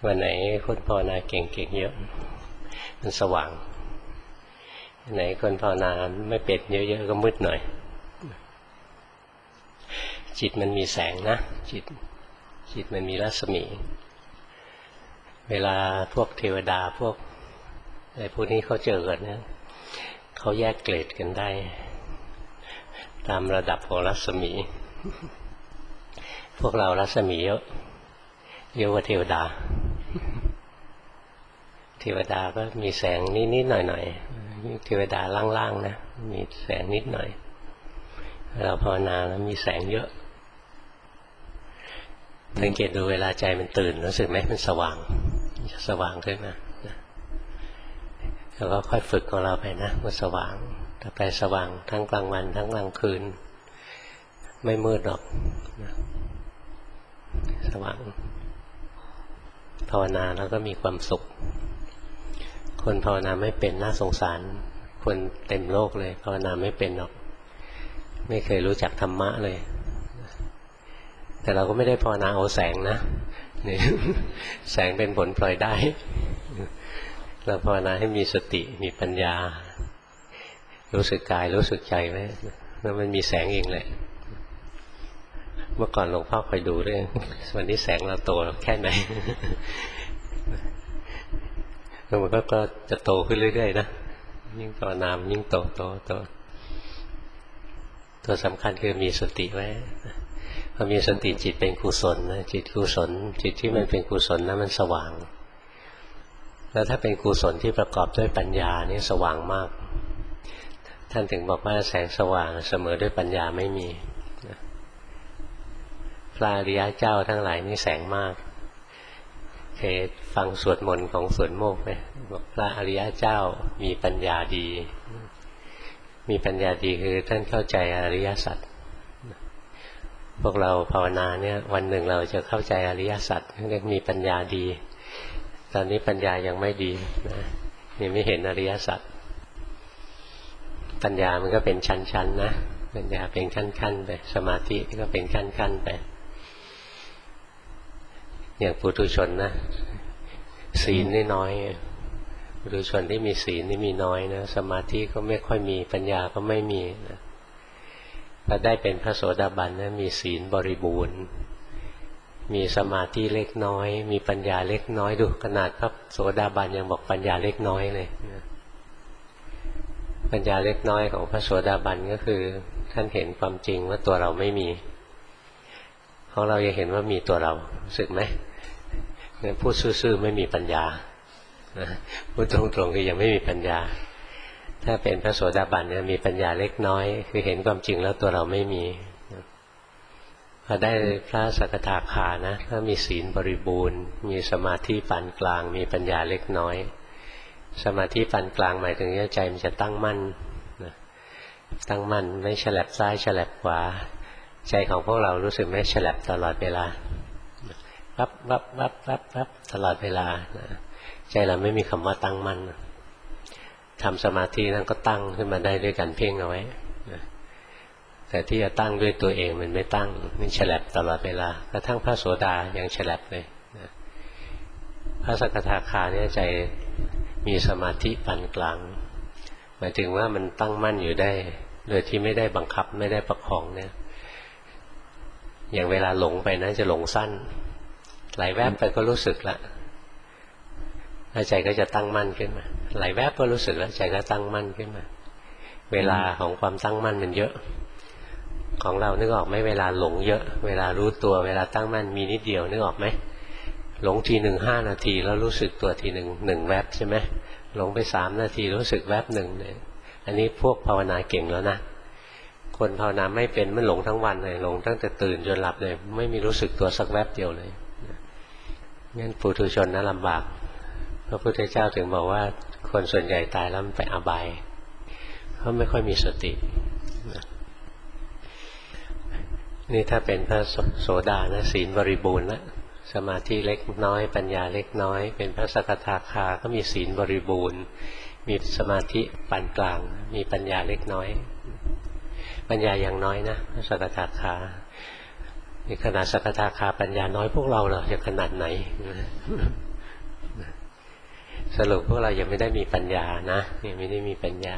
วันไหนคนภาวนาเก่งๆเยอะมันสว่างวันไหนคนภาวนาไม่เป็นเยอะๆก็มืดหน่อยจิตมันมีแสงนะจิตมันมีรัศมีเวลาพวกเทวดาพวกอะไรพวกนี้เขาเจอกันเนี่ยเขาแยกเกรดกันได้ตามระดับของรัศมีพวกเรารัศมีเยอะกว่าเทวดาเทวดาก็มีแสงนิดๆหน่อยๆเทวดาล่างๆนะมีแสงนิดหน่อยเราภาวนาแล้วมีแสงเยอะสังเกตดูเวลาใจมันตื่นรู้สึกไหมมันสว่างขึ้นมาเราก็ค่อยฝึกของเราไปนะมันสว่างถ้าไปสว่างทั้งกลางวันทั้งกลางคืนไม่มืดหรอกสว่างภาวนาแล้วก็มีความสุขคนภาวนาไม่เป็นน่าสงสารคนเต็มโลกเลยภาวนาไม่เป็นหรอกไม่เคยรู้จักธรรมะเลยแต่เราก็ไม่ได้ภาวนาเอาแสงนะนี่แสงเป็นผลพลอยได้เราภาวนาให้มีสติมีปัญญารู้สึกกายรู้สึกใจไว้แล้วมันมีแสงเองแหละเมื่อก่อนหลวงพ่อคอยดูด้วยวันนี้แสงเราโตแค่ไหนแล้วมันก็จะโตขึ้นเรื่อยๆนะยิ่งภาวนายิ่งโตตัวสำคัญคือมีสติไว้พอมีสติจิตเป็นกุศลนะจิตกุศลจิตที่มันเป็นกุศลนะมันสว่างแล้วถ้าเป็นกุศลที่ประกอบด้วยปัญญานี่สว่างมากท่านถึงบอกว่าแสงสว่างเสมอด้วยปัญญาไม่มีพระอริยเจ้าทั้งหลายนี่แสงมากเคยฟังสวดมนต์ของสวนโมกข์ไหมบอกพระอริยเจ้ามีปัญญาดีมีปัญญาดีคือท่านเข้าใจอริยสัจพวกเราภาวนาเนี่ยวันหนึ่งเราจะเข้าใจอริยสัจเรียกมีปัญญาดีตอนนี้ปัญญายังไม่ดีนะยังไม่เห็นอริยสัจปัญญามันก็เป็นชั้นๆนะปัญญาเป็นขั้นๆไปสมาธิก็เป็นขั้นๆไปอย่างปุถุชนนะศีลนี่น้อยปุถุชนที่มีศีลนี่มีน้อยนะสมาธิก็ไม่ค่อยมีปัญญาก็ไม่มีนะพอได้เป็นพระโสดาบันนะมีศีลบริบูรณ์มีสมาธิเล็กน้อยมีปัญญาเล็กน้อยดูขนาดพระโสดาบันยังบอกปัญญาเล็กน้อยเลยปัญญาเล็กน้อยของพระโสดาบันก็คือท่านเห็นความจริงว่าตัวเราไม่มีของเรายังเห็นว่ามีตัวเรารู้สึกไหมพูดซื่อๆไม่มีปัญญาพูดตรงๆคือยังไม่มีปัญญาถ้าเป็นพระโสดาบันเนี่ยมีปัญญาเล็กน้อยคือเห็นความจริงแล้วตัวเราไม่มีพอได้พระสกทาคานะถ้ามีศีลบริบูรณ์มีสมาธิปานกลางมีปัญญาเล็กน้อยสมาธิปานกลางหมายถึงใจมันจะตั้งมั่นตั้งมั่นไม่ฉลับซ้ายฉลับขวาใจของพวกเรารู้สึกไหมฉลับตลอดเวลาวับตลอดเวลาใจเราไม่มีคำว่าตั้งมั่นทำสมาธินั้นก็ตั้งขึ้นมาได้ด้วยการเพ่งเอาไว้แต่ที่จะตั้งด้วยตัวเองมันไม่ตั้งมันฉลับตลอดเวลากระทั่งพระโสดายังฉลับเลยพระสกทาคาเนี่ยใจมีสมาธิปานกลางหมายถึงว่ามันตั้งมั่นอยู่ได้โดยที่ไม่ได้บังคับไม่ได้ประคองเนี่ยอย่างเวลาหลงไปนะจะหลงสั้นไหลแวบไปก็รู้สึกละแล้วใจก็จะตั้งมั่นขึ้นมาไหลแวบก็รู้สึกแล้วใจก็ตั้งมั่นขึ้นมาเวลาของความตั้งมั่นมันเยอะของเรานึกออกไหมเวลาหลงเยอะเวลารู้ตัวเวลาตั้งมั่นมีนิดเดียวนึกออกไหมหลงที5 นาทีแล้วรู้สึกตัวทีหนึ่งแวบใช่ไหมหลงไป3 นาทีรู้สึกแวบหนึ่งเนี่ยอันนี้พวกภาวนาเก่งแล้วนะคนภาวนาไม่เป็นมันหลงทั้งวันเลยหลงตั้งแต่ตื่นจนหลับเลยไม่มีรู้สึกตัวสักแวบเดียวเลยงั้นปุถุชนน่าลำบากพระพุทธเจ้าถึงบอกว่าคนส่วนใหญ่ตายแล้วมันไปอบายเพราะไม่ค่อยมีสตินี่ถ้าเป็นพระโสดานะศีลบริบูรณ์แล้วสมาธิเล็กน้อยปัญญาเล็กน้อยเป็นพระสกทาคาก็มีศีลบริบูรณ์มีสมาธิปานกลางมีปัญญาเล็กน้อยปัญญาอย่างน้อยนะพระสกทาคานี่ขนาดสกทาคาปัญญาน้อยพวกเราจะขนาดไหนสรุปพวกเรายังไม่ได้มีปัญญานะยังไม่ได้มีปัญญา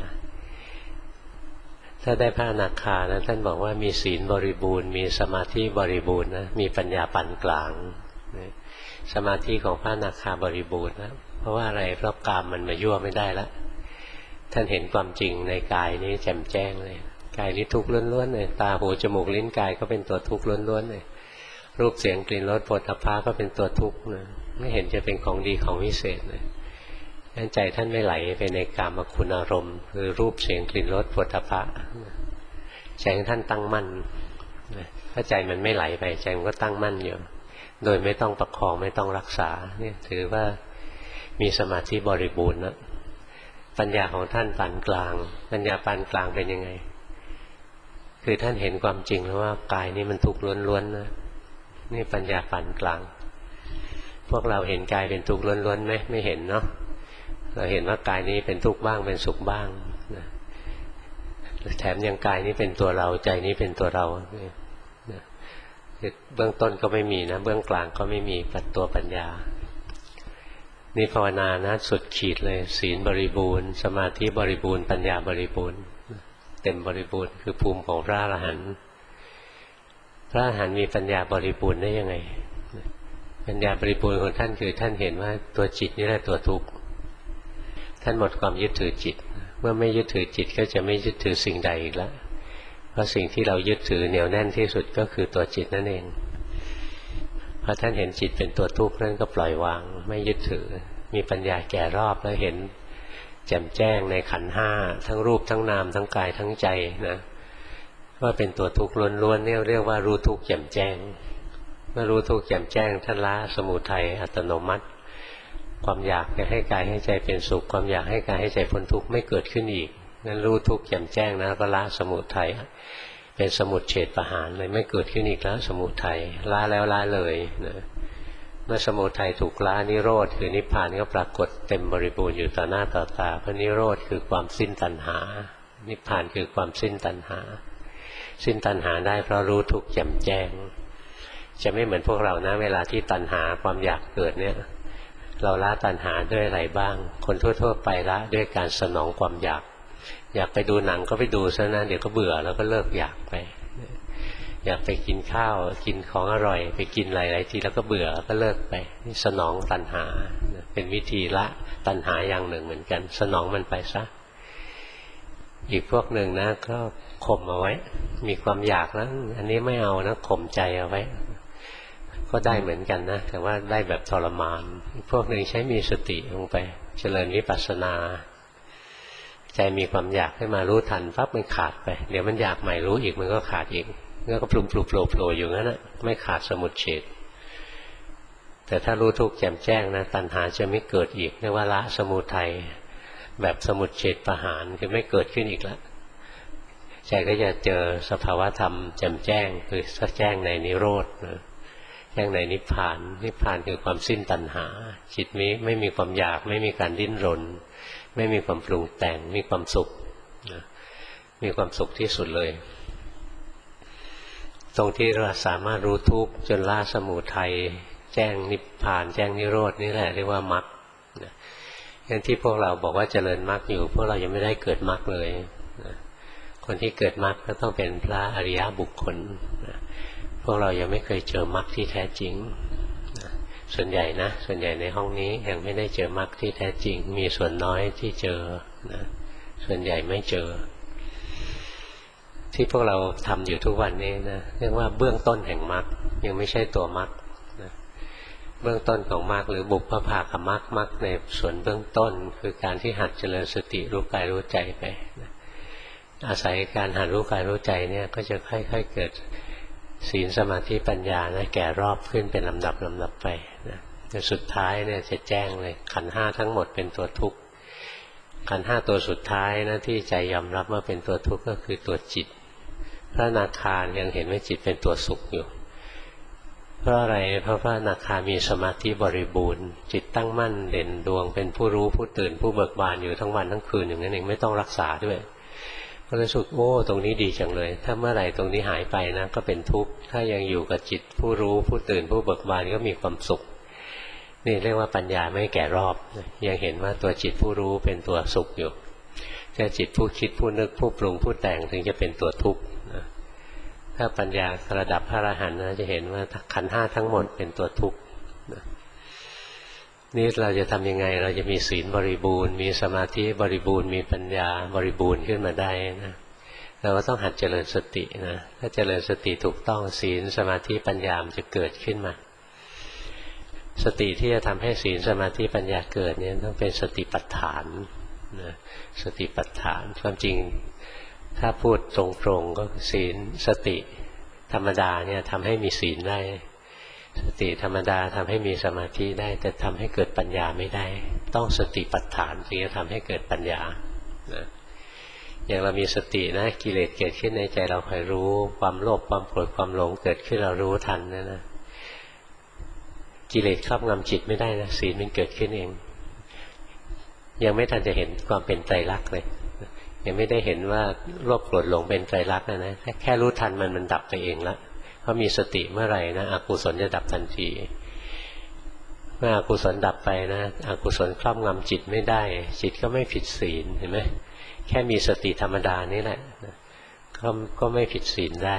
ถ้าได้พระอนาคานะท่านบอกว่ามีศีลบริบูรณ์มีสมาธิบริบูรณ์นะมีปัญญาปานกลางสมาธิของพระอนาคาบริบูรณ์นะเพราะว่าอะไรเพราะกามมันมายั่วไม่ได้แล้วท่านเห็นความจริงในกายนี้แจ่มแจ้งเลยกายนี้ทุกข์ล้วนๆเลยตาหูจมูกลิ้นกายก็เป็นตัวทุกข์ล้วนๆเลยรูปเสียงกลิ่นรสโผฏฐัพพะก็เป็นตัวทุกข์นะไม่เห็นจะเป็นของดีของวิเศษเลยใจท่านไม่ไหลไปในกามคุณอารมณ์คือรูปเสียงกลิ่นรสโผฏฐัพพะใจของท่านตั้งมั่นถ้าใจมันไม่ไหลไปใจมันก็ตั้งมั่นอยู่โดยไม่ต้องประคองไม่ต้องรักษาเนี่ยถือว่ามีสมาธิบริบูรณ์นะปัญญาของท่านปานกลางปัญญาปานกลางเป็นยังไงคือท่านเห็นความจริงแล้วว่ากายนี้มันทุกข์ล้วนๆนะนี่ปัญญาปานกลางพวกเราเห็นกายเป็นทุกข์ล้วนๆไหมไม่เห็นเนาะเราเห็นว่ากายนี้เป็นทุกข์บ้างเป็นสุขบ้างนะแถมยังกายนี้เป็นตัวเราใจนี้เป็นตัวเรานะเบื้องต้นก็ไม่มีนะเบื้องกลางก็ไม่มีตัวปัญญานี่ภาวนานะสุดขีดเลยศีลบริบูรณ์สมาธิบริบูรณ์ปัญญาบริบูรณ์เต็มบริบูรณ์คือภูมิของพระอรหันต์พระอรหันต์มีปัญญาบริบูรณ์ได้ยังไงปัญญาบริบูรณ์ของท่านคือท่านเห็นว่าตัวจิตนี่แหละตัวทุกข์ท่านหมดความยึดถือจิตเมื่อไม่ยึดถือจิตก็จะไม่ยึดถือสิ่งใดอีกแล้วเพราะสิ่งที่เรายึดถือเหนียวแน่นที่สุดก็คือตัวจิตนั่นเองพอท่านเห็นจิตเป็นตัวทุกข์นั่นก็ปล่อยวางไม่ยึดถือมีปัญญาแก่รอบแล้วเห็นแจ่มแจ้งในขันธ์ห้าทั้งรูปทั้งนามทั้งกายทั้งใจนะว่าเป็นตัวทุกข์ล้วนๆเนี่ยเรียกว่ารู้ทุกข์แจ่มแจ้งเมื่อรู้ทุกข์แจ่มแจ้งท่านละสมุทัยอัตโนมัติความอยากจะให้กายให้ใจเป็นสุขความอยากให้กายให้ใจพ้นทุกข์ไม่เกิดขึ้นอีกนั่นรู้ทุกข์แจ่มแจ้งนะก็ละสมุทัยเป็นสมุจเฉทประหารเลยไม่เกิดขึ้นอีกแล้วสมุทัยละแล้วละเลยนะเมื่อสมุทัยถูกละนิโรธคือนิพพานก็ปรากฏเต็มบริบูรณ์อยู่ต่อหน้าต่อตาเพราะนิโรธคือความสิ้นตัณหานิพพานคือความสิ้นตัณหาสิ้นตัณหาได้เพราะรู้ทุกข์แจ่มแจ้งจะไม่เหมือนพวกเรานะเวลาที่ตัณหาความอยากเกิดเนี่ยเราละตัณหาด้วยอะไรบ้างคนทั่วๆไปละด้วยการสนองความอยากอยากไปดูหนังก็ไปดูซะนะเดี๋ยวก็เบื่อแล้วก็เลิกอยากไปอยากไปกินข้าวกินของอร่อยไปกินหลายๆทีแล้วก็เบื่อก็เลิกไปนี่สนองตัณหาเป็นวิธีละตัณหาอย่างหนึ่งเหมือนกันสนองมันไปซะอีกพวกหนึ่งนะก็ข่มเอาไว้มีความอยากแล้วอันนี้ไม่เอานะข่มใจเอาไว้ก็ได้เหมือนกันนะแต่ว่าได้แบบทรมานอีกพวกหนึ่งใช้มีสติลงไปเจริญวิปัสสนาใจมีความอยากให้มารู้ทันปั๊บมันขาดไปเดี๋ยวมันอยากใหม่รู้อีกมันก็ขาดอีกแล้วก็พลุมโผล่อยู่งั้นนะไม่ขาดสมุจเฉทแต่ถ้ารู้ทุกข์แจ่มแจ้งนะตัณหาจะไม่เกิดอีกเรียกว่าละสมุทัยแบบสมุจเฉทประหารคือไม่เกิดขึ้นอีกแล้วใจก็จะเจอสภาวะธรรมแจ่มแจ้งคือแจ้งในนิโรธแจ้งในนิพพานนิพพานคือความสิ้นตัณหาจิตนี้ไม่มีความอยากไม่มีการดิ้นรนไม่มีความปรุงแต่งมีความสุขมีความสุขที่สุดเลยตรงที่เราสามารถรู้ทุกข์จนละสมุทัยแจ้งนิพพานแจ้งนิโรธนี่แหละเรียกว่ามรรคงั้นที่พวกเราบอกว่าเจริญมรรคอยู่พวกเรายังไม่ได้เกิดมรรคเลยคนที่เกิดมรรคก็ต้องเป็นพระอริยบุคคลพวกเรายังไม่เคยเจอมรรคที่แท้จริงส่วนใหญ่นะส่วนใหญ่ในห้องนี้ยังไม่ได้เจอมรรคที่แท้จริงมีส่วนน้อยที่เจอนะส่วนใหญ่ไม่เจอที่พวกเราทำอยู่ทุกวันนี้นะเรียกว่าเบื้องต้นแห่งมรรคยังไม่ใช่ตัวมรรคนะเบื้องต้นของมรรคหรือบุพภาคมรรคมรรคในส่วนเบื้องต้นคือการที่หัดเจริญสติรู้กายรู้ใจไปนะอาศัยการหัดรู้กายรู้ใจเนี่ยก็จะค่อยๆเกิดศีลสมาธิปัญญานะแก่รอบขึ้นเป็นลำดับไปนะแต่สุดท้ายเนี่ยจะแจ้งเลยขันธ์ห้าทั้งหมดเป็นตัวทุกข์ขันธ์ห้าตัวสุดท้ายนะที่ใจยอมรับว่าเป็นตัวทุกข์ก็คือตัวจิตพระอนาคายังเห็นว่าจิตเป็นตัวสุขอยู่เพราะอะไรเพราะพระอนาคามีสมาธิบริบูรณ์จิตตั้งมั่นเด่นดวงเป็นผู้รู้ผู้ตื่นผู้เบิกบานอยู่ทั้งวันทั้งคืนอย่างนั้นเองไม่ต้องรักษาด้วยก็รู้สึกโอ้ตรงนี้ดีจังเลยถ้าเมื่อไหร่ตรงนี้หายไปนะก็เป็นทุกข์ถ้ายังอยู่กับจิตผู้รู้ผู้ตื่นผู้เบิกบานก็มีความสุขนี่เรียกว่าปัญญาไม่แก่รอบยังเห็นว่าตัวจิตผู้รู้เป็นตัวสุขอยู่แต่จิตผู้คิดผู้นึกผู้ปรุงผู้แต่งถึงจะเป็นตัวทุกข์ถ้าปัญญาระดับพระอรหันต์จะเห็นว่าขันธ์ห้าทั้งหมดเป็นตัวทุกข์นี่เราจะทำยังไงเราจะมีศีลบริบูรณ์มีสมาธิบริบูรณ์มีปัญญาบริบูรณ์ขึ้นมาได้นะเราก็ต้องหัดเจริญสตินะถ้าเจริญสติถูกต้องศีลสมาธิปัญญามันจะเกิดขึ้นมาสติที่จะทำให้ศีลสมาธิปัญญาเกิดเนี่ยต้องเป็นสติปัฏฐานนะสติปัฏฐานความจริงถ้าพูดตรงๆก็ศีลสติธรรมดาเนี่ยทำให้มีศีลได้สติธรรมดาทำให้มีสมาธิได้แต่ทำให้เกิดปัญญาไม่ได้ต้องสติปัฏฐานถึงจะทำให้เกิดปัญญานะอย่างเรามีสตินะกิเลสเกิดขึ้นในใจเราคอยรู้ความโลภความโกรธความหลงเกิดขึ้นเรารู้ทันนะกิเลสครอบงำจิตไม่ได้นะศีลมันเกิดขึ้นเองยังไม่ทันจะเห็นความเป็นไตรลักษณ์เลยยังไม่ได้เห็นว่าโลภโกรธหลงเป็นไตรลักษณ์นะแค่รู้ทันมันดับไปเองละเพราะมีสติเมื่อไหร่นะอกุศลจะดับทันทีเมื่ออกุศลดับไปนะอกุศลครอบงำจิตไม่ได้จิตก็ไม่ผิดศีลเห็นไหมแค่มีสติธรรมดานี่แหละก็ไม่ผิดศีลได้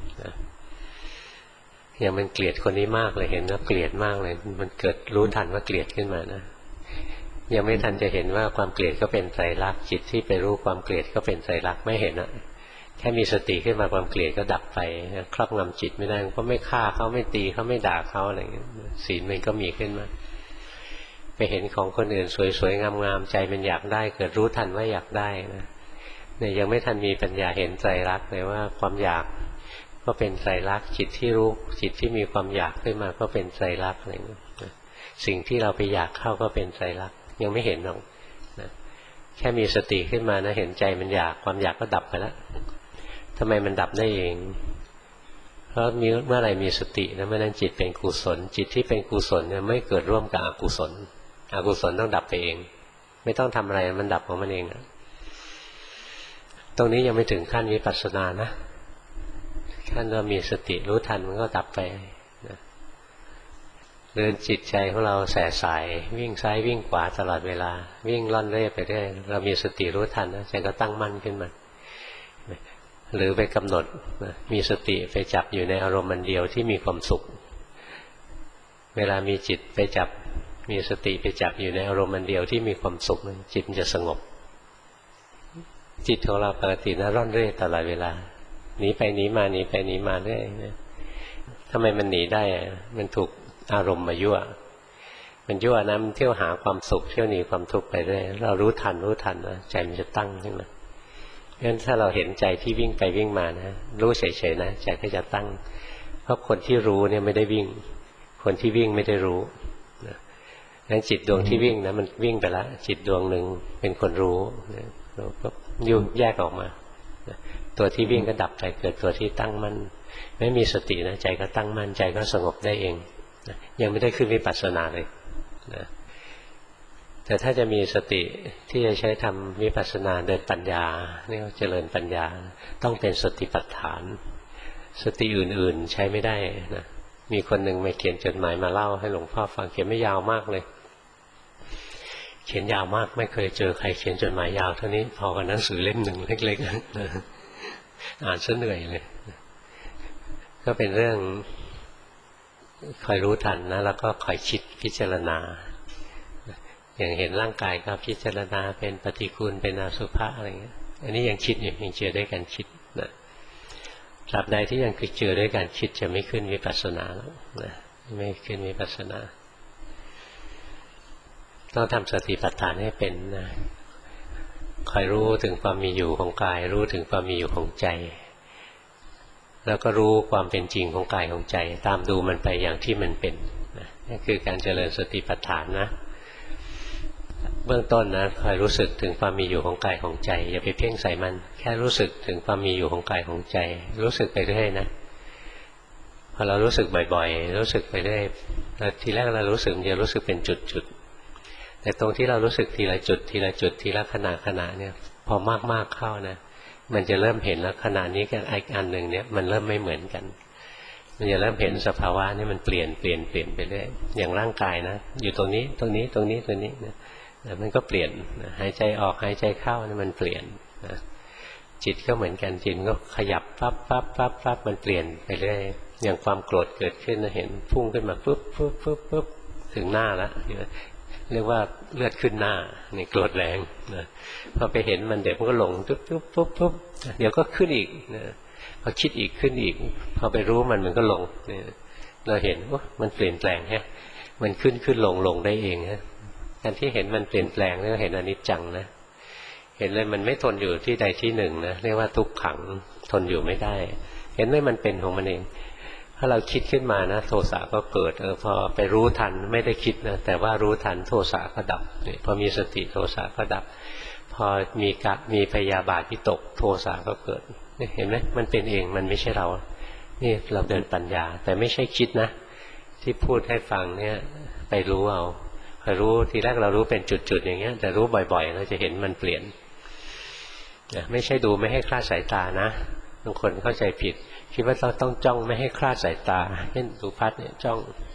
อย่างมันเกลียดคนนี้มากเลยเห็นว่าเกลียดมากเลยมันเกิดรู้ทันว่าเกลียดขึ้นมานะยังไม่ทันจะเห็นว่าความเกลียดก็เป็นไตรลักษณ์จิตที่ไปรู้ความเกลียดก็เป็นไตรลักษณ์ไม่เห็นอะแค่มีสติขึ้นมาความเกลียดก็ดับไปครอบงำจิตไม่ได้ก็ไม่ฆ่าเขาไม่ตีเขาไม่ด่าเขาอะไรอย่างเงี้ยศีลมันก็มีขึ้นมาไปเห็นของคนอื่นสวยๆงามๆใจมันอยากได้เกิดรู้ทันว่าอยากได้นะเนี่ยยังไม่ทันมีปัญญาเห็นไตรลักษณ์เลยว่าความอยากก็เป็นไตรลักษณ์จิตที่รู้จิตที่มีความอยากขึ้นมาก็เป็นไตรลักษณ์อะไรอย่างเงี้ยสิ่งที่เราไปอยากเข้าก็เป็นไตรลักษณ์ยังไม่เห็นหรอกนะแค่มีสติขึ้นมานะเห็นใจมันอยากความอยากก็ดับไปแล้วทำไมมันดับได้เองเพราะเมื่อไหร่มีสตินะเมื่อนั้นจิตเป็นกุศลจิตที่เป็นกุศลเนี่ยไม่เกิดร่วมกับอกุศลอกุศลต้องดับไปเองไม่ต้องทำอะไรมันดับของมันเองนะตรงนี้ยังไม่ถึงขั้นวิปัสสนานะขั้นเรามีสติรู้ทันมันก็ดับไปนะเดินจิตใจของเราแส่สายวิ่งซ้ายวิ่งขวาตลอดเวลาวิ่งล่อนเร่ไปเรื่อยเรามีสติรู้ทันนะใจก็ตั้งมั่นขึ้นมาหรือไปกำหนดมีสติไปจับอยู่ในอารมณ์มันเดียวที่มีความสุขเวลามีจิตไปจับมีสติไปจับอยู่ในอารมณ์มันเดียวที่มีความสุขจิตมันจะสงบจิตของเราปกตินะร่อนเร่ตลอดเวลาหนีไปหนีมาหนีไปหนีมาเรื่อยทำไมมันหนีได้มันถูกอารมณ์มายั่วมันยั่วนะมันเที่ยวหาความสุขเที่ยวหนีความทุกข์ไปเรื่อยเรารู้ทันนะใจมันจะตั้งขึ้นมางั้นถ้าเราเห็นใจที่วิ่งไปวิ่งมานะรู้เฉยๆนะใจก็จะตั้งเพราะคนที่รู้เนี่ยไม่ได้วิ่งคนที่วิ่งไม่ได้รู้งั้นจิตดวงที่วิ่งนะมันวิ่งไปแล้วจิตดวงหนึ่งเป็นคนรู้เราก็ยุ่งแยกออกมาตัวที่วิ่งก็ดับไปเกิดตัวที่ตั้งมั่นไม่มีสตินะใจก็ตั้งมั่นใจก็สงบได้เองยังไม่ได้ขึ้นวิปัสสนาเลยนะแต่ถ้าจะมีสติที่จะใช้ทำวิปัสสนาเดินปัญญานี่เจริญปัญญาต้องเป็นสติปัฏฐานสติอื่นๆใช้ไม่ได้นะมีคนหนึ่งมาเขียนจดหมายมาเล่าให้หลวงพ่อฟังเขียนไม่ยาวมากเลยเขียนยาวมากไม่เคยเจอใครเขียนจดหมายยาวเท่านี้พอกับหนังสือเล่มหนึ่งเล็กๆอ่านซะเหนื่อยเลยก็เป็นเรื่องคอยรู้ทันนะแล้วก็คอยคิดพิจารณาอย่างเห็นร่างกายก็พิจารณาเป็นปฏิกูลเป็นอสุภะอะไรเงี้ยอันนี้ยังคิดอยู่ยังเจอด้วยการคิดนะตราบใดที่ยังคือเจอด้วยการคิดจะไม่ขึ้นวิปัสสนาแล้วนะไม่ขึ้นวิปัสสนาต้องทำสติปัฏฐานให้เป็นนะคอยรู้ถึงความมีอยู่ของกายรู้ถึงความมีอยู่ของใจแล้วก็รู้ความเป็นจริงของกายของใจตามดูมันไปอย่างที่มันเป็นนะนี่คือการเจริญสติปัฏฐานนะเบื้องต้นนะคอยรู้สึกถึงความมีอยู่ของกายของใจอย่าไปเพ่งใส่มันแค่รู้สึกถึงความมีอยู่ของกายของใจรู้สึกไปเรื่อยนะพอเรารู้สึกบ่อยๆรู้สึกไปเรื่อยทีแรกเรารู้สึกมันจะรู้สึกเป็นจุดๆแต่ตรงที่เรารู้สึกทีละจุดทีละจุดทีละขณะเนี่ยพอมากๆเข้านะมันจะเริ่มเห็นแล้วขณะนี้กับอีกอันหนึ่งเนี่ยมันเริ่มไม่เหมือนกันมันจะเริ่มเห็นสภาวะนี่มันเปลี่ยนไปเรื่อยอย่างร่างกายนะอยู่ตรงนี้นะมันก็เปลี่ยนหายใจออกหายใจเข้านี่มันเปลี่ยนนะจิตก็เหมือนกันจิตก็ขยับปั๊บมันเปลี่ยนไปเรื่อยอย่างความโกรธเกิดขึ้นนะเห็นพุ่งขึ้นมาปุ๊บถึงหน้าแล้วเรียกว่าเลือดขึ้นหน้านี่โกรธแรงนะพอไปเห็นมันเดี๋ยวมันก็หลงปุ๊บเดี๋ยวก็ขึ้นอีกนะพอคิดอีกขึ้นอีกพอไปรู้มันก็ลงเราเห็นว่ามันเปลี่ยนแปลงฮะมันขึ้นลงได้เองฮะการที่เห็นมันเปลี่ยนแปลงนี่ก็เห็นอนิจจังนะเห็นเลยมันไม่ทนอยู่ที่ใดที่หนึ่งนะเรียกว่าทุกขังทนอยู่ไม่ได้เห็นเลยมันเป็นของมันเองถ้าเราคิดขึ้นมานะโทสะก็เกิดพอไปรู้ทันไม่ได้คิดนะแต่ว่ารู้ทันโทสะก็ดับพอมีสติโทสะก็ดับพอมีพยาบาทวิตกโทสะก็เกิดเห็นไหมมันเป็นเองมันไม่ใช่เรานี่เราเดินปัญญาแต่ไม่ใช่คิดนะที่พูดให้ฟังเนี่ยไปรู้เอาพอรู้ทีแรกเรารู้เป็นจุดๆอย่างเงี้ยแต่รู้บ่อยๆเราจะเห็นมันเปลี่ยนไม่ใช่ดูไม่ให้คลาดสายตานะบางคนเข้าใจผิดคิดว่าเราต้องจ้องไม่ให้คลาดสายตาเช่นดูพัดเนี่ยจ้อง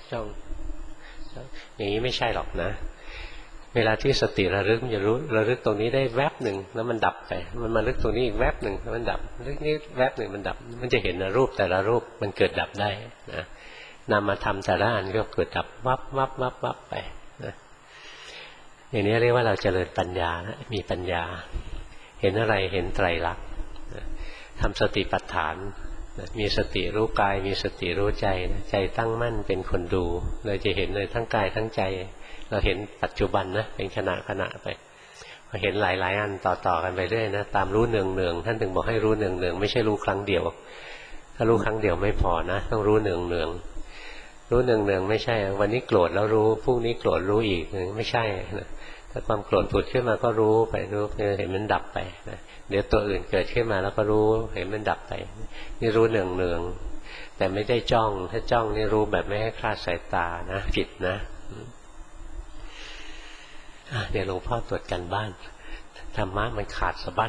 อย่างนี้ไม่ใช่หรอกนะเวลาที่สติระลึกมันจะรู้ระลึกตรงนี้ได้แวบหนึ่งแล้วมันดับไปมันมาลึกตรงนี้อีกแวบหนึ่งแล้วมันดับลึกนี้แวบหนึ่งมันดับมันจะเห็นรูปแต่ละรูปมันเกิดดับได้นะนำมาทำแต่ละอันก็เกิดดับวับไปนะอย่างนี้เรียกว่าเราเจริญปัญญานะมีปัญญาเห็นอะไรเห็นไตรลักษณ์ทำสติปัฏฐานมีสติรู้กายมีสติรู้ใจใจตั้งมั่นเป็นคนดูเราจะเห็นเลยทั้งกายทั้งใจเราเห็นปัจจุบันนะเป็นขณะไปพอเห็นหลายอันต่อกันไปเรื่อยนะตามรู้เนืองท่านถึงบอกให้รู้เนืองไม่ใช่รู้ครั้งเดียวถ้ารู้ครั้งเดียวไม่พอนะต้องรู้เนืองรู้เนืองไม่ใช่วันนี้โกรธแล้วรู้พรุ่งนี้โกรธรู้อีกไม่ใช่นะถ้าความโกรธผุดขึ้นมาก็รู้ไปรู้เห็นมันดับไปนะเดี๋ยวตัวอื่นเกิดขึ้นมาแล้วก็รู้เห็นมันดับไปนี่รู้เนืองแต่ไม่ได้จ้องถ้าจ้องนี่รู้แบบไม่ให้คลาดสายตานะผิดนะเดี๋ยวหลวงพ่อตรวจกันบ้านธรรมะมันขาดสะบั้น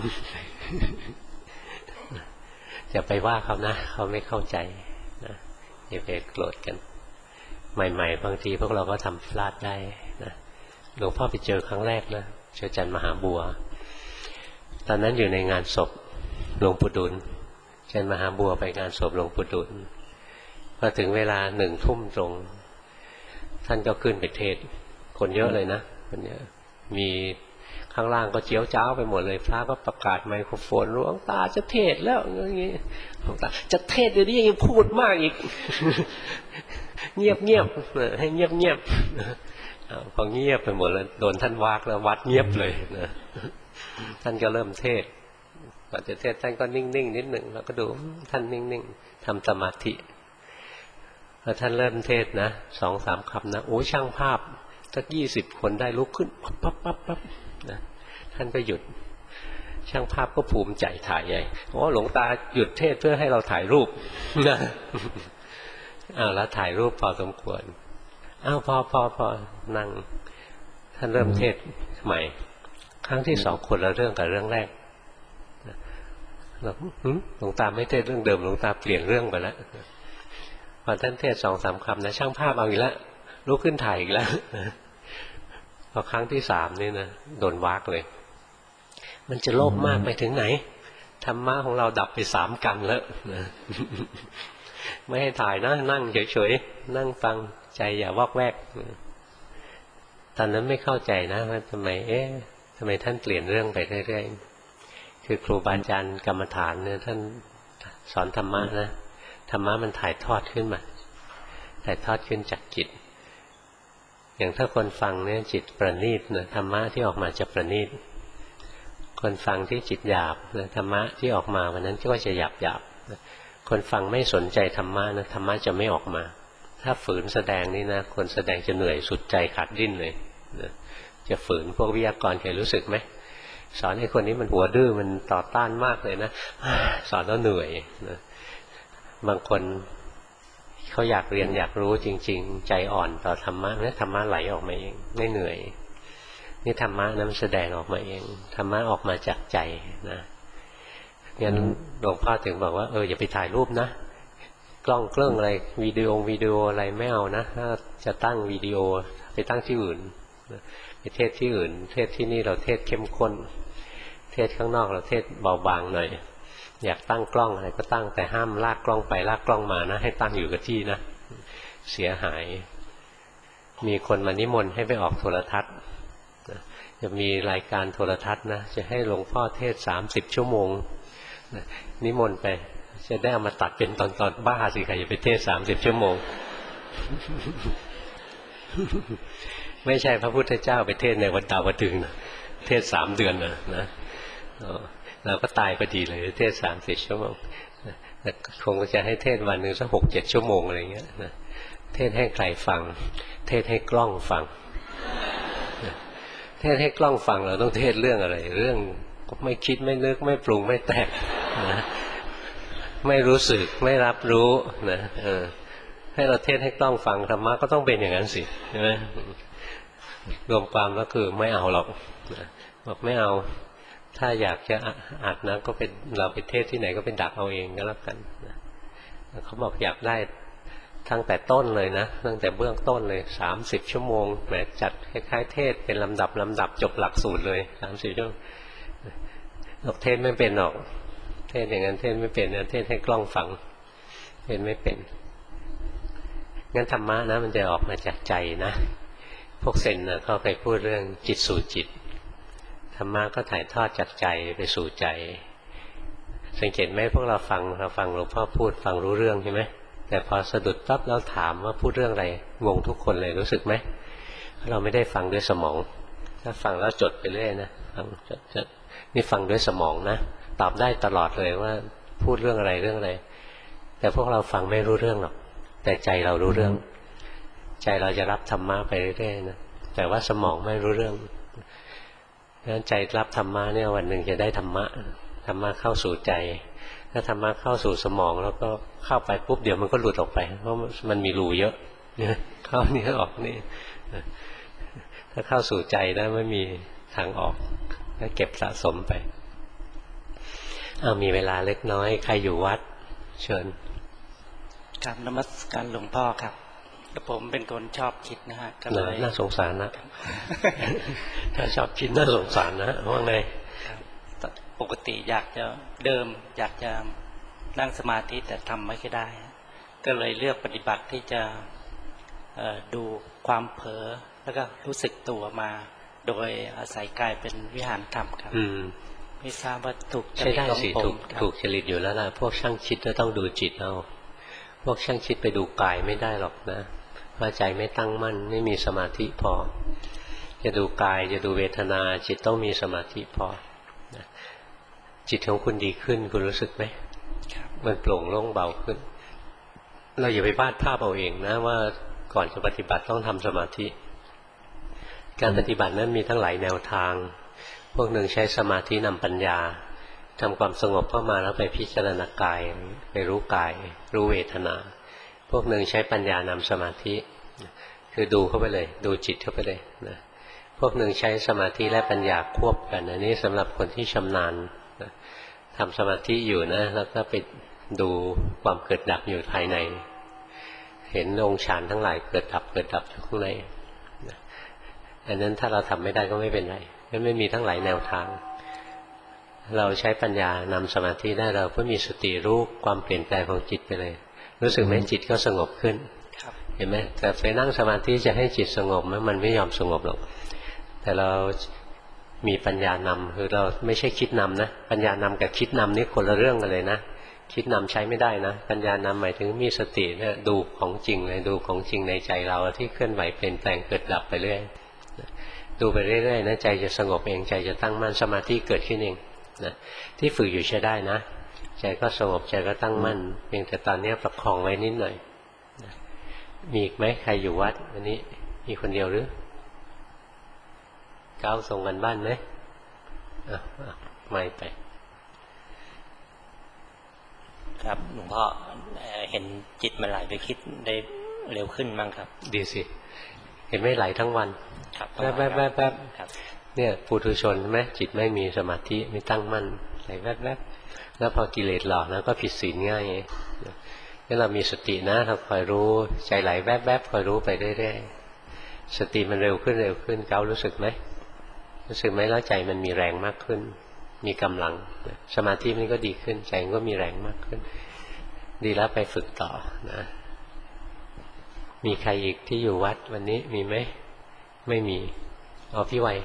จะไปว่าเขานะเขาไม่เข้าใจนะอย่าไปโกรธกันใหม่ๆบางทีพวกเราก็ทำพลาดได้นะหลวงพ่อไปเจอครั้งแรกนะเจอจันมหาบัวตอนนั้นอยู่ในงานศพหลวงปู่ดุลจันมหาบัวไปงานศพหลวงปู่ดุลพอถึงเวลา1 ทุ่มตรงท่านก็ขึ้นไปเทศคนเยอะเลยนะคนเยอะมีข้างล่างก็เจียวจ้าวไปหมดเลยพระก็ประกาศไมโครโฟนหลวงตาจะเทศแล้วอย่างนี้หลวงตาจะเทศเดี๋ยวนี้ยังพูดมากอีก เงียบให้เงียบพอเงียบไปหมดแล้วโดนท่านวากแล้ววัดเงียบเลยนะท่านก็เริ่มเทศก่อนจะเทศท่านก็นิ่งนิดหนึ่งแล้วก็ดูท่านนิ่งทำสมาธิพอท่านเริ่มเทศนะ2-3 คำนะโอ้ช่างภาพสัก20 คนได้ลุกขึ้นปั๊บนะท่านก็หยุดช่างภาพก็ภูมิใจถ่ายใหญ่หลวงตาหยุดเทศเพื่อให้เราถ่ายรูปนะแล้วถ่ายรูปพอสมควรพอนั่งท่านเริ่มเทศใหม่ครั้งที่2คนละเรื่องกับเรื่องแรกหลวงตาไม่เทศเรื่องเดิมหลวงตาเปลี่ยนเรื่องไปแล้วพอท่านเทศ2-3 คำนะช่างภาพเอาอีกแล้วลุกขึ้นถ่ายอีกแล้วพอครั้งที่3นี่นะโดนวากเลยมันจะโลภมากไปถึงไหนธรรมะของเราดับไป3 กันแล้วไม่ให้ถ่ายนะนั่งเฉยๆนั่งฟังใจอย่าวอกแวกตอนนั้นไม่เข้าใจนะว่าทำไมท่านเปลี่ยนเรื่องไปเรื่อยๆคือครูบาอาจารย์กรรมฐานเนี่ยท่านสอนธรรมะนะธรรมะมันถ่ายทอดขึ้นมาถ่ายทอดขึ้นจากจิตอย่างถ้าคนฟังเนี่ยจิตประณีตนะธรรมะที่ออกมาจะประณีตคนฟังที่จิตหยาบนะธรรมะที่ออกมาวันนั้นก็จะหยาบคนฟังไม่สนใจธรรมะนะธรรมะจะไม่ออกมาถ้าฝืนแสดงนี่นะคนแสดงจะเหนื่อยสุดใจขาดดิ้นเลยนะจะฝืนพวกวิทยากรเคยรู้สึกไหมสอนให้คนนี้มันหัวดื้อมันต่อต้านมากเลยนะสอนแล้วเหนื่อยนะบางคนเขาอยากเรียนอยากรู้จริงๆใจอ่อนต่อธรรมะเนี่ยธรรมะไหลออกมาเองไม่เหนื่อยนี่ธรรมะนั้นแสดงออกมาเองธรรมะออกมาจากใจนะงั้นหลวงพ่อถึงบอกว่าอย่าไปถ่ายรูปนะกล้องเครื่องอะไรวิดีโออะไรไม่เอานะถ้าจะตั้งวิดีโอไปตั้งที่อื่นไปเทศที่อื่นเทศที่นี่เราเทศเข้มข้นเทศข้างนอกเราเทศเบาบางหน่อยอยากตั้งกล้องอะไรก็ตั้งแต่ห้ามลากกล้องไปลากกล้องมานะให้ตั้งอยู่กับที่นะเสียหายมีคนมานิมนต์ให้ไปออกโทรทัศน์จะมีรายการโทรทัศน์นะจะให้หลวงพ่อเทศ30 ชั่วโมงนิมนต์ไปจะได้เอามาตัดเป็นตอนบ้าสิใครจะไปเทศ30 ชั่วโมง ไม่ใช่พระพุทธเจ้าไปเทศในวัดดาวดึงนะเทศ3 เดือนนะเราก็ตายพอดีเลยเทศ30 ชั่วโมงแต่คงจะให้เทศวันหนึ่งสัก6-7 ชั่วโมงอะไรเงี้ยนะเทศให้ใครฟังเทศให้กล้องฟังเทศให้กล้องฟังเราต้องเทศเรื่องอะไรเรื่องไม่คิดไม่นึกไม่ปรุงไม่แต่งนะไม่รู้สึกไม่รับรู้นะให้เราเทศให้กล้องฟังธรรมะก็ต้องเป็นอย่างนั้นสิใช่ไหมรวมความก็คือไม่เอาหรอกบอกไม่เอาถ้าอยากจะอัดนะก็เป็นเราไปเทศที่ไหนก็เป็นดักเอาเองก็แล้วกันเขาบอกอยากได้ตั้งแต่ต้นเลยนะตั้งแต่เบื้องต้นเลย30 ชั่วโมงแหมจัดคล้ายๆเทศเป็นลำดับจบหลักสูตรเลย30 ชั่วโมงเทศไม่เป็นหรอกเทศอย่างนั้นเทศไม่เป็นนะเทศให้กล้องฟังเทศไม่เป็นงั้นธรรมะนะมันจะออกมาจากใจนะพวกเซนนะเขาเคยพูดเรื่องจิตสู่จิตธรรมะก็ถ่ายทอดจากใจไปสู่ใจสังเกตไหมพวกเราฟังหลวงพ่อพูดฟังรู้เรื่องใช่ไหมแต่พอสะดุดปั๊บแล้วถามว่าพูดเรื่องอะไรงงทุกคนเลยรู้สึกไหมเราไม่ได้ฟังด้วยสมองถ้าฟังแล้วจดไปเรื่อยนะฟังจดนี่ฟังด้วยสมองนะตอบได้ตลอดเลยว่าพูดเรื่องอะไรแต่พวกเราฟังไม่รู้เรื่องหรอกแต่ใจเรารู้เรื่องใจเราจะรับธรรมะไปเรื่อยๆนะแต่ว่าสมองไม่รู้เรื่องงั้นใจรับธรรมะเนี่ยวันหนึ่งจะได้ธรรมะเข้าสู่ใจถ้าธรรมะเข้าสู่สมองแล้วก็เข้าไปปุ๊บเดี๋ยวมันก็หลุดออกไปเพราะมันมีรูเยอะเนี่ยเข้านี่ออกนี่ถ้าเข้าสู่ใจแล้วไม่มีทางออกแล้วเก็บสะสมไปมีเวลาเล็กน้อยใครอยู่วัดเชิญกราบนมัสการหลวงพ่อครับผมเป็นคนชอบคิดนะฮะก็เลยน่าสงสารนะถ้าชอบคิดน่าสงสารนะว่าไงปกติอยากจะนั่งสมาธิแต่ทำไม่ค่อยได้ก็เลยเลือกปฏิบัติที่จะดูความเผลอแล้วก็รู้สึกตัวมาโดยอาศัยกายเป็นวิหารธรรมครับไม่ทราบว่าถูกใช่ได้สิถูกจริตอยู่แล้วล่ะพวกช่างคิดก็ต้องดูจิตเอาพวกช่างคิดไปดูกายไม่ได้หรอกนะว่าใจไม่ตั้งมั่นไม่มีสมาธิพอจะดูกายจะดูเวทนาจิตต้องมีสมาธิพอจิตของคุณดีขึ้นคุณรู้สึกไหมมันโปร่งโล่งเบาขึ้นเราอย่าไปวาดภาพเอาเองนะว่าก่อนจะปฏิบัติต้องทำสมาธิการปฏิบัตินั้นมีทั้งหลายแนวทางพวกหนึ่งใช้สมาธินำปัญญาทำความสงบเข้ามาแล้วไปพิจารณากายไปรู้กายรู้เวทนาพวกหนึ่งใช้ปัญญานำสมาธิคือดูเข้าไปเลยดูจิตเข้าไปเลยนะพวกหนึ่งใช้สมาธิและปัญญาควบกันอันนี้สำหรับคนที่ชำนาญนะทำสมาธิอยู่นะแล้วก็ไปดูความเกิดดับอยู่ภายในเห็นองค์ฌานทั้งหลายเกิดดับอยู่ข้างในอันนั้นถ้าเราทำไม่ได้ก็ไม่เป็นไรไม่มีทั้งหลายแนวทางเราใช้ปัญญานำสมาธิได้เราก็มีสติรู้ความเปลี่ยนแปลงของจิตไปเลยรู้สึกไหมจิตก็สงบขึ้นเห็นไหมแต่ไปนั่งสมาธิจะให้จิตสงบมันไม่ยอมสงบหรอกแต่เรามีปัญญานำคือเราไม่ใช่คิดนำนะปัญญานำกับคิดนำนี่คนละเรื่องกันเลยนะคิดนำใช้ไม่ได้นะปัญญานำหมายถึงมีสติเนี่ยดูของจริงเลยดูของจริงในใจเราที่เคลื่อนไหวเปลี่ยนแปลงเกิดดับไปเรื่อยดูไปเรื่อยๆนะใจจะสงบเองใจจะตั้งมั่นสมาธิเกิดขึ้นเองนะที่ฝึกอยู่ใช้ได้นะใจก็สงบใจก็ตั้งมั่นเพียงแต่ตอนนี้ประคองไว้นิดหน่อยนะมีอีกไหมใครอยู่วัดวันนี้มีคนเดียวหรือก้าวส่งกันบ้านไหมไม่ไปครับหลวงพ่อเห็นจิตมันไหลไปคิดได้เร็วขึ้นมั้งครับดีสิเห็นไม่ไหลทั้งวันแป๊บเนี่ยปุถุชนใช่ไหมจิตไม่มีสมาธิไม่ตั้งมั่นไหลแวบแล้วพอกิเลสหลอกแล้วก็ผิดศีลง่ายถ้าเรามีสตินะเราคอยรู้ใจไหลแวบๆคอยรู้ไปเรื่อยๆสติมันเร็วขึ้นเร็วขึ้นเก้ารู้สึกไหมรู้สึกไหมแล้วใจมันมีแรงมากขึ้นมีกำลังสมาธิมันก็ดีขึ้นใจมันก็มีแรงมากขึ้นดีแล้วไปฝึกต่อนะมีใครอีกที่อยู่วัดวันนี้มีไหมไม่มีเอาพี่ไว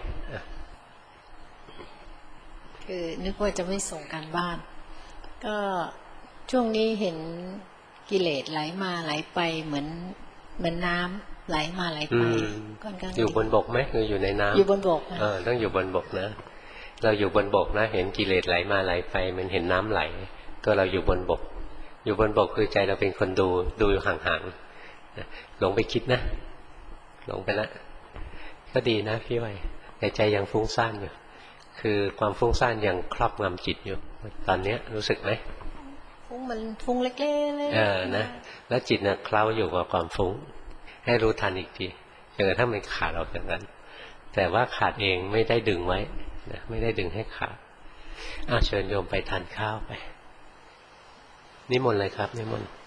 คือนึกว่าจะไม่ส่งการบ้านก็ช่วงนี้เห็นกิเลสไหลมาไหลไปเหมือนน้ำไหลมาไหลไปค่อนข้างอยู่บนบกไหมหรืออยู่ในน้ำอยู่บนบกต้องอยู่บนบกนะเราอยู่บนบกนะเห็นกิเลสไหลมาไหลไปมันเห็นน้ำไหลตัวเราอยู่บนบกอยู่บนบกคือใจเราเป็นคนดูอยู่ห่างๆหลงไปคิดนะหลงไปแล้วก็ดีนะพี่ไวแต่ใจยังฟุ้งซ่านอยู่คือความฟุ้งซ่านยังครอบงำจิตอยู่ตอนนี้รู้สึกไหมมันฟุ้งเล็กๆเลยนะแล้วจิตเนี่ยเคล้าอยู่กับความฟุ้งให้รู้ทันอีกทีจนกระทั่งมันขาดออกจากกันแต่ว่าขาดเองไม่ได้ดึงไว้นะไม่ได้ดึงให้ขาดเชิญโยมไปทานข้าวไปนิมนต์เลยครับนิมนต์